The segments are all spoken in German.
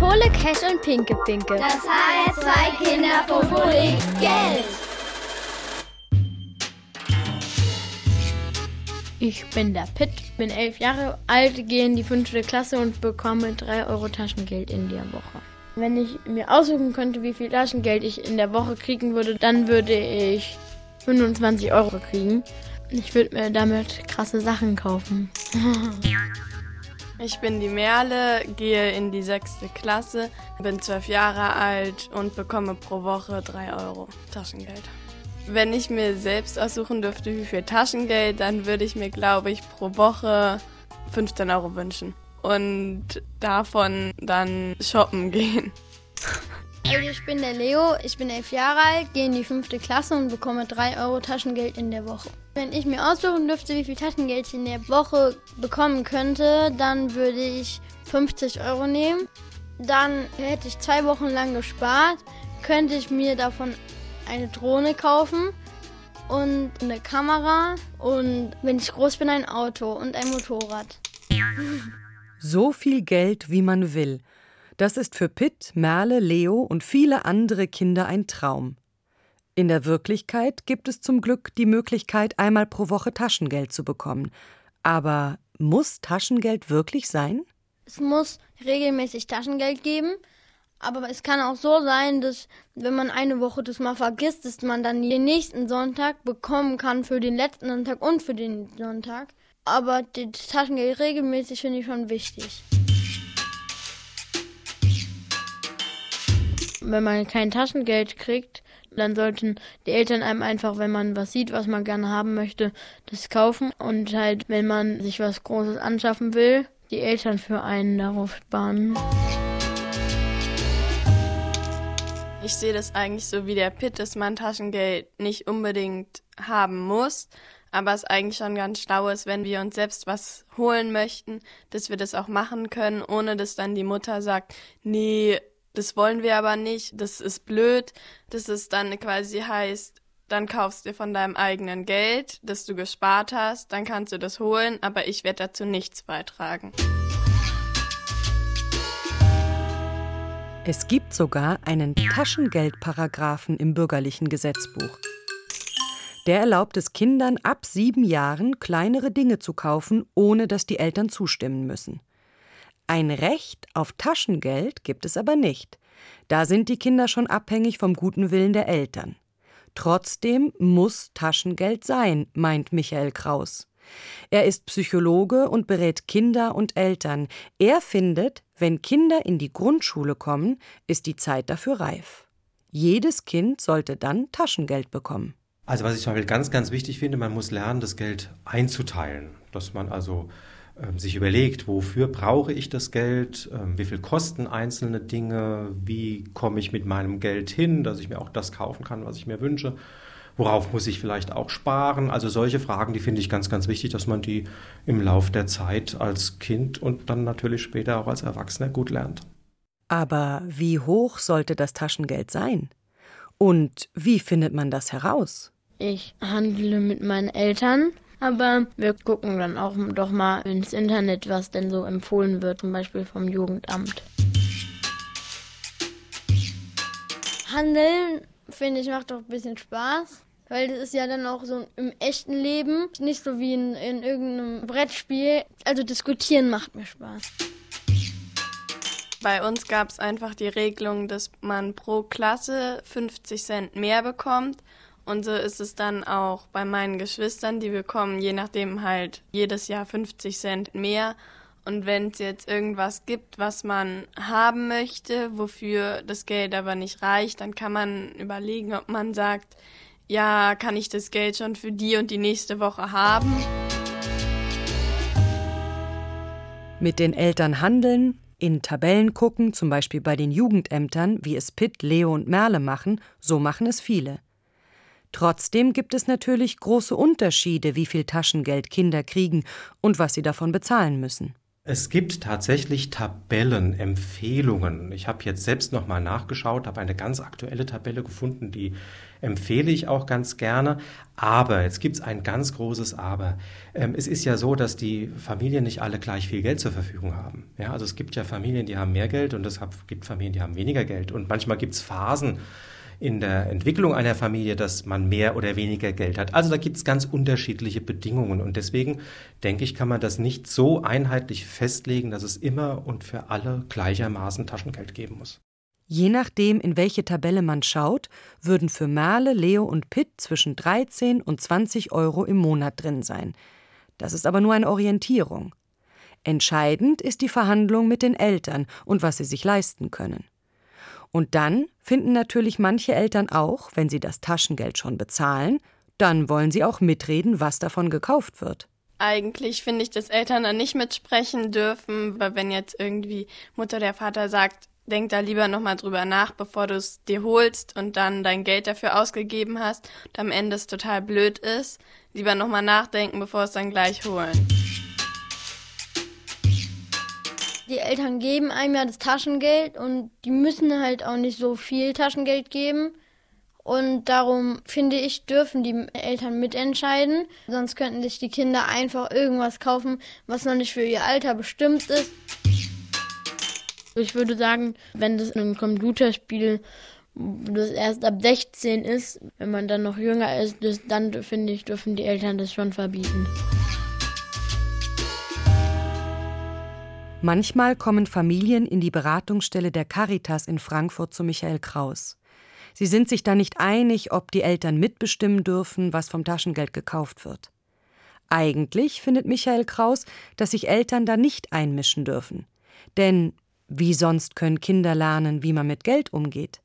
Pole, Cash und Pinke Pinke. Das HR2 Kinderfunk liegt Geld. Ich bin der Pitt, bin 11 Jahre alt, gehe in die 5. Klasse und bekomme 3 Euro Taschengeld in der Woche. Wenn ich mir aussuchen könnte, wie viel Taschengeld ich in der Woche kriegen würde, dann würde ich 25 Euro kriegen. Ich würde mir damit krasse Sachen kaufen. Ich bin die Merle, gehe in die 6. Klasse, bin 12 Jahre alt und bekomme pro Woche 3 Euro Taschengeld. Wenn ich mir selbst aussuchen dürfte, wie viel Taschengeld, dann würde ich mir, glaube ich, pro Woche 15 Euro wünschen und davon dann shoppen gehen. Also ich bin der Leo, ich bin 11 Jahre alt, gehe in die 5. Klasse und bekomme 3 Euro Taschengeld in der Woche. Wenn ich mir aussuchen dürfte, wie viel Taschengeld ich in der Woche bekommen könnte, dann würde ich 50 Euro nehmen. Dann hätte ich 2 Wochen lang gespart, könnte ich mir davon eine Drohne kaufen und eine Kamera und wenn ich groß bin, ein Auto und ein Motorrad. So viel Geld, wie man will. Das ist für Pitt, Merle, Leo und viele andere Kinder ein Traum. In der Wirklichkeit gibt es zum Glück die Möglichkeit, einmal pro Woche Taschengeld zu bekommen. Aber muss Taschengeld wirklich sein? Es muss regelmäßig Taschengeld geben. Aber es kann auch so sein, dass wenn man eine Woche das mal vergisst, dass man dann den nächsten Sonntag bekommen kann für den letzten Sonntag und für den Sonntag. Aber das Taschengeld regelmäßig finde ich schon wichtig. Wenn man kein Taschengeld kriegt, dann sollten die Eltern einem einfach, wenn man was sieht, was man gerne haben möchte, das kaufen. Und halt, wenn man sich was Großes anschaffen will, die Eltern für einen darauf sparen. Ich sehe das eigentlich so wie der Pitt, dass man Taschengeld nicht unbedingt haben muss, aber es eigentlich schon ganz schlau ist, wenn wir uns selbst was holen möchten, dass wir das auch machen können, ohne dass dann die Mutter sagt, nee, das wollen wir aber nicht, das ist blöd, dass es dann quasi heißt, dann kaufst du von deinem eigenen Geld, das du gespart hast, dann kannst du das holen, aber ich werde dazu nichts beitragen. Es gibt sogar einen Taschengeldparagraphen im bürgerlichen Gesetzbuch. Der erlaubt es Kindern ab 7 Jahren, kleinere Dinge zu kaufen, ohne dass die Eltern zustimmen müssen. Ein Recht auf Taschengeld gibt es aber nicht. Da sind die Kinder schon abhängig vom guten Willen der Eltern. Trotzdem muss Taschengeld sein, meint Michael Kraus. Er ist Psychologe und berät Kinder und Eltern. Er findet, wenn Kinder in die Grundschule kommen, ist die Zeit dafür reif. Jedes Kind sollte dann Taschengeld bekommen. Also was ich zum Beispiel ganz, ganz wichtig finde, man muss lernen, das Geld einzuteilen. Dass man also sich überlegt, wofür brauche ich das Geld, wie viel kosten einzelne Dinge, wie komme ich mit meinem Geld hin, dass ich mir auch das kaufen kann, was ich mir wünsche. Worauf muss ich vielleicht auch sparen? Also solche Fragen, die finde ich ganz, ganz wichtig, dass man die im Lauf der Zeit als Kind und dann natürlich später auch als Erwachsener gut lernt. Aber wie hoch sollte das Taschengeld sein? Und wie findet man das heraus? Ich handle mit meinen Eltern, aber wir gucken dann auch doch mal ins Internet, was denn so empfohlen wird, zum Beispiel vom Jugendamt. Handeln, finde ich, macht doch ein bisschen Spaß. Weil das ist ja dann auch so im echten Leben, nicht so wie in irgendeinem Brettspiel. Also diskutieren macht mir Spaß. Bei uns gab es einfach die Regelung, dass man pro Klasse 50 Cent mehr bekommt. Und so ist es dann auch bei meinen Geschwistern, die bekommen je nachdem halt jedes Jahr 50 Cent mehr. Und wenn es jetzt irgendwas gibt, was man haben möchte, wofür das Geld aber nicht reicht, dann kann man überlegen, ob man sagt, ja, kann ich das Geld schon für die und die nächste Woche haben? Mit den Eltern handeln, in Tabellen gucken, zum Beispiel bei den Jugendämtern, wie es Pitt, Leo und Merle machen, so machen es viele. Trotzdem gibt es natürlich große Unterschiede, wie viel Taschengeld Kinder kriegen und was sie davon bezahlen müssen. Es gibt tatsächlich Tabellen, Empfehlungen. Ich habe jetzt selbst nochmal nachgeschaut, habe eine ganz aktuelle Tabelle gefunden, die empfehle ich auch ganz gerne. Aber, jetzt gibt es ein ganz großes Aber. Es ist ja so, dass die Familien nicht alle gleich viel Geld zur Verfügung haben. Ja, also es gibt ja Familien, die haben mehr Geld und es gibt Familien, die haben weniger Geld. Und manchmal gibt es Phasen in der Entwicklung einer Familie, dass man mehr oder weniger Geld hat. Also da gibt es ganz unterschiedliche Bedingungen und deswegen denke ich, kann man das nicht so einheitlich festlegen, dass es immer und für alle gleichermaßen Taschengeld geben muss. Je nachdem, in welche Tabelle man schaut, würden für Merle, Leo und Pitt zwischen 13 und 20 Euro im Monat drin sein. Das ist aber nur eine Orientierung. Entscheidend ist die Verhandlung mit den Eltern und was sie sich leisten können. Und dann finden natürlich manche Eltern auch, wenn sie das Taschengeld schon bezahlen, dann wollen sie auch mitreden, was davon gekauft wird. Eigentlich finde ich, dass Eltern da nicht mitsprechen dürfen, weil wenn jetzt irgendwie Mutter oder Vater sagt, denk da lieber nochmal drüber nach, bevor du es dir holst und dann dein Geld dafür ausgegeben hast und am Ende es total blöd ist, lieber nochmal nachdenken, bevor es dann gleich holen. Die Eltern geben einem ja das Taschengeld und die müssen halt auch nicht so viel Taschengeld geben. Und darum, finde ich, dürfen die Eltern mitentscheiden. Sonst könnten sich die Kinder einfach irgendwas kaufen, was noch nicht für ihr Alter bestimmt ist. Ich würde sagen, wenn das ein Computerspiel, das erst ab 16 ist, wenn man dann noch jünger ist, dann finde ich, dürfen die Eltern das schon verbieten. Manchmal kommen Familien in die Beratungsstelle der Caritas in Frankfurt zu Michael Kraus. Sie sind sich da nicht einig, ob die Eltern mitbestimmen dürfen, was vom Taschengeld gekauft wird. Eigentlich findet Michael Kraus, dass sich Eltern da nicht einmischen dürfen. Denn wie sonst können Kinder lernen, wie man mit Geld umgeht?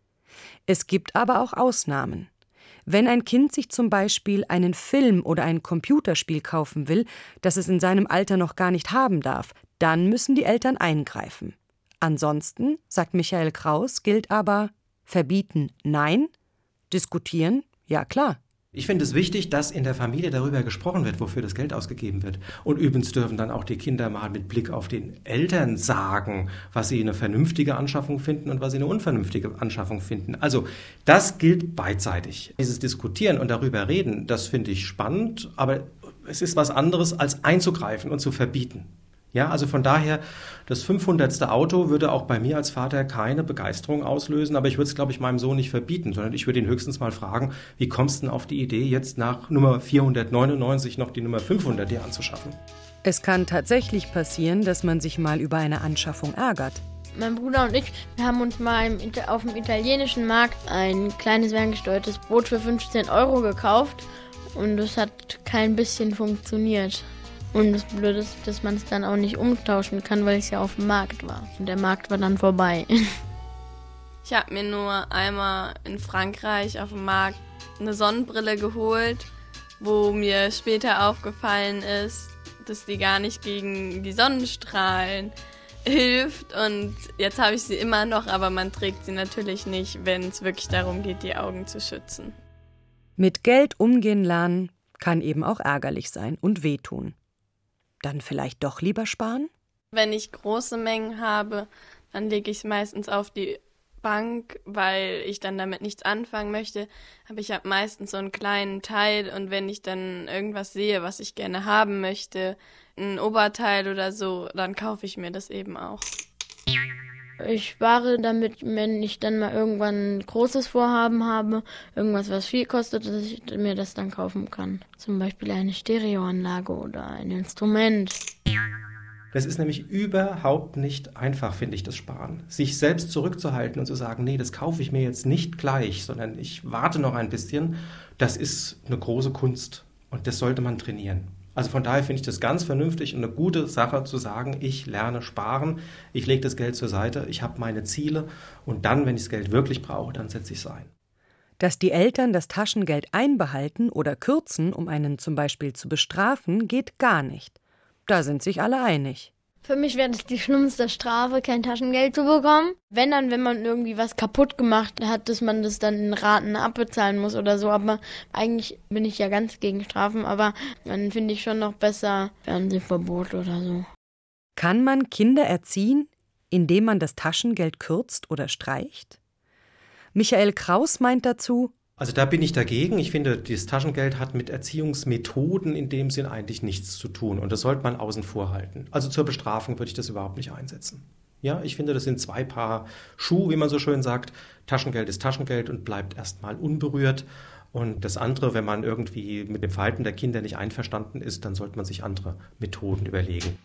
Es gibt aber auch Ausnahmen. Wenn ein Kind sich zum Beispiel einen Film oder ein Computerspiel kaufen will, das es in seinem Alter noch gar nicht haben darf, dann müssen die Eltern eingreifen. Ansonsten, sagt Michael Kraus, gilt aber verbieten nein, diskutieren ja klar. Ich finde es wichtig, dass in der Familie darüber gesprochen wird, wofür das Geld ausgegeben wird. Und übrigens dürfen dann auch die Kinder mal mit Blick auf den Eltern sagen, was sie eine vernünftige Anschaffung finden und was sie eine unvernünftige Anschaffung finden. Also das gilt beidseitig. Dieses Diskutieren und darüber reden, das finde ich spannend, aber es ist was anderes, als einzugreifen und zu verbieten. Ja, also von daher, das 500. Auto würde auch bei mir als Vater keine Begeisterung auslösen, aber ich würde es, glaube ich, meinem Sohn nicht verbieten, sondern ich würde ihn höchstens mal fragen, wie kommst du denn auf die Idee, jetzt nach Nummer 499 noch die Nummer 500 dir anzuschaffen? Es kann tatsächlich passieren, dass man sich mal über eine Anschaffung ärgert. Mein Bruder und ich, wir haben uns mal auf dem italienischen Markt ein kleines ferngesteuertes Boot für 15 Euro gekauft und es hat kein bisschen funktioniert. Und das Blöde ist, dass man es dann auch nicht umtauschen kann, weil es ja auf dem Markt war. Und der Markt war dann vorbei. Ich habe mir nur einmal in Frankreich auf dem Markt eine Sonnenbrille geholt, wo mir später aufgefallen ist, dass die gar nicht gegen die Sonnenstrahlen hilft. Und jetzt habe ich sie immer noch, aber man trägt sie natürlich nicht, wenn es wirklich darum geht, die Augen zu schützen. Mit Geld umgehen lernen kann eben auch ärgerlich sein und wehtun. Dann vielleicht doch lieber sparen? Wenn ich große Mengen habe, dann lege ich es meistens auf die Bank, weil ich dann damit nichts anfangen möchte. Aber ich habe meistens so einen kleinen Teil und wenn ich dann irgendwas sehe, was ich gerne haben möchte, ein Oberteil oder so, dann kaufe ich mir das eben auch. Ich spare damit, wenn ich dann mal irgendwann ein großes Vorhaben habe, irgendwas, was viel kostet, dass ich mir das dann kaufen kann. Zum Beispiel eine Stereoanlage oder ein Instrument. Das ist nämlich überhaupt nicht einfach, finde ich, das Sparen. Sich selbst zurückzuhalten und zu sagen, nee, das kaufe ich mir jetzt nicht gleich, sondern ich warte noch ein bisschen, das ist eine große Kunst und das sollte man trainieren. Also von daher finde ich das ganz vernünftig und eine gute Sache zu sagen, ich lerne sparen, ich lege das Geld zur Seite, ich habe meine Ziele und dann, wenn ich das Geld wirklich brauche, dann setze ich es ein. Dass die Eltern das Taschengeld einbehalten oder kürzen, um einen zum Beispiel zu bestrafen, geht gar nicht. Da sind sich alle einig. Für mich wäre das die schlimmste Strafe, kein Taschengeld zu bekommen. Wenn man irgendwie was kaputt gemacht hat, dass man das dann in Raten abbezahlen muss oder so. Aber eigentlich bin ich ja ganz gegen Strafen. Aber dann finde ich schon noch besser Fernsehverbot oder so. Kann man Kinder erziehen, indem man das Taschengeld kürzt oder streicht? Michael Kraus meint dazu: Also da bin ich dagegen. Ich finde, das Taschengeld hat mit Erziehungsmethoden in dem Sinn eigentlich nichts zu tun. Und das sollte man außen vor halten. Also zur Bestrafung würde ich das überhaupt nicht einsetzen. Ja, ich finde, das sind 2 Paar Schuhe, wie man so schön sagt. Taschengeld ist Taschengeld und bleibt erstmal unberührt. Und das andere, wenn man irgendwie mit dem Verhalten der Kinder nicht einverstanden ist, dann sollte man sich andere Methoden überlegen.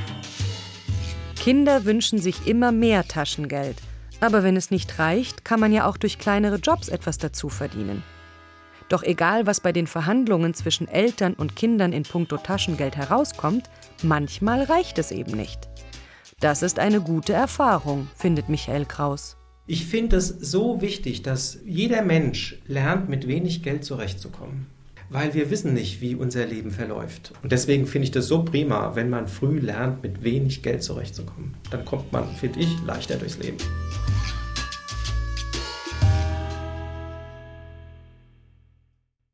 Kinder wünschen sich immer mehr Taschengeld. Aber wenn es nicht reicht, kann man ja auch durch kleinere Jobs etwas dazu verdienen. Doch egal, was bei den Verhandlungen zwischen Eltern und Kindern in puncto Taschengeld herauskommt, manchmal reicht es eben nicht. Das ist eine gute Erfahrung, findet Michael Kraus. Ich finde es so wichtig, dass jeder Mensch lernt, mit wenig Geld zurechtzukommen. Weil wir wissen nicht, wie unser Leben verläuft. Und deswegen finde ich das so prima, wenn man früh lernt, mit wenig Geld zurechtzukommen. Dann kommt man, finde ich, leichter durchs Leben.